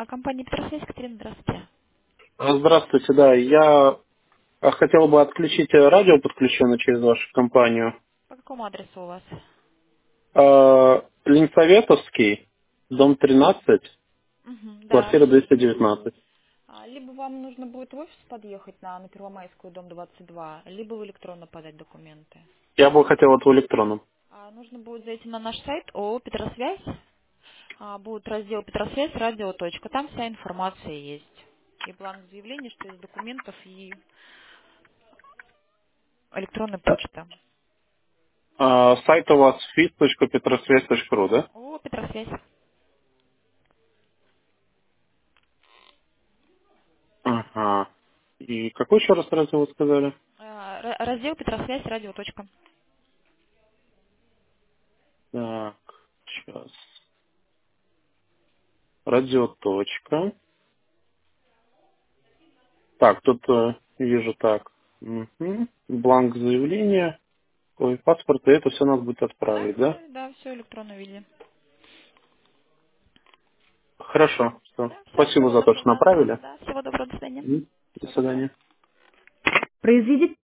Компания Петросвязь, Екатерина, здравствуйте. Здравствуйте, да. Я хотел бы отключить радио, подключенное через вашу компанию. По какому адресу у вас? Ленсоветовский, дом 13, Мгм, да. квартира 219. Либо вам нужно будет в офис подъехать на Первомайскую, дом 22, либо в электронно подать документы. Я бы хотел вот в электронном. Нужно будет зайти на наш сайт ООО «Петросвязь». Будет раздел «Петросвязь», радио. Точка. Там вся информация есть. И бланк заявления, что из документов, и электронная почта. Сайт у вас fit.petrosвязь.ру, да? ООО «Петросвязь». Ага. И какой еще раз раздел вы сказали? Раздел «Петросвязь», радио. Точка. Так, сейчас. Радиоточка. Так, тут вижу так. Мгм. Бланк заявления. Ой, паспорт, и это все надо будет Да, отправить, да? да, все в электронном виде. Хорошо. Всё. Да, все, Спасибо всего за то, что доброго, направили. да, всего доброго, до свидания. До Всего доброго. свидания. Произведите